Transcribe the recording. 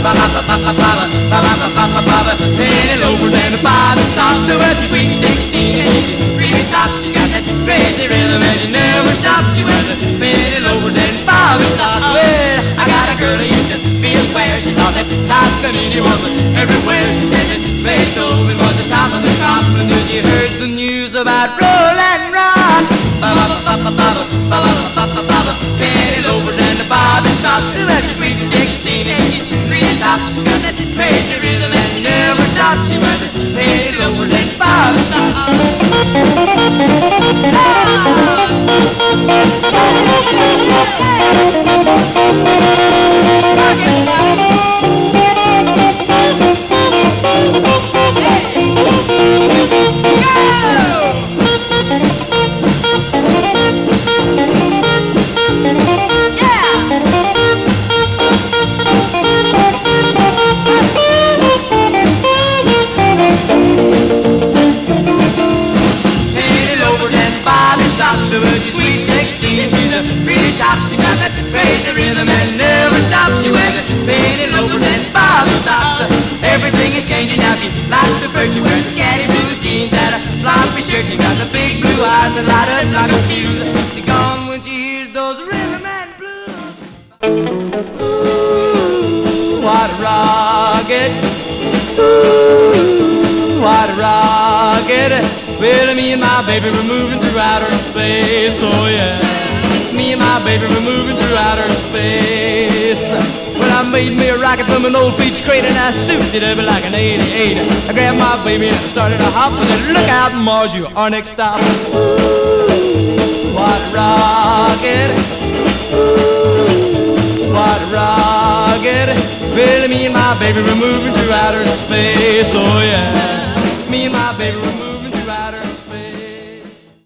Penny loafers and the bottom socks. So well, she's sweet 16 and she's really top. She got that crazy rhythm and she never stops. She wears the penny loafers and bottom socks. Well, I got a girl who used to be a square. She thought that Toscanini was everywhere. She said that Beethoven was the top of the top until she heard the news about Roland Rock. Penny loafers and the bobby socks. So well, she's sweet 16 and she's really top. She's got that crazy rhythm and she never stops. She wears the penny loafers and bobby socks. So well, she's sweet 16, she's a pretty top. She got that crazy rhythm and never stops. She wears the penny loafers and bobby socks. Everything is changing now. She likes the bird. She wears the caddy blue jeans and a sloppy shirt. She got the big blue eyes that light up like a fuse. She's gone when she hears those rhythm and blues. Ooh, what a rocket! Ooh, what a rocket! Well, me and my baby were moving through outer space, oh yeah. Me and my baby were moving through outer space. Well, I made me a rocket from an old peach crate and I souped it up like an 88. I grabbed my baby and I started to hop and then look out, Mars, you our next stop. Ooh, what a rocket. Ooh, what a rocket. Well, me and my baby were moving through outer space, oh yeah. Me and my baby were moving.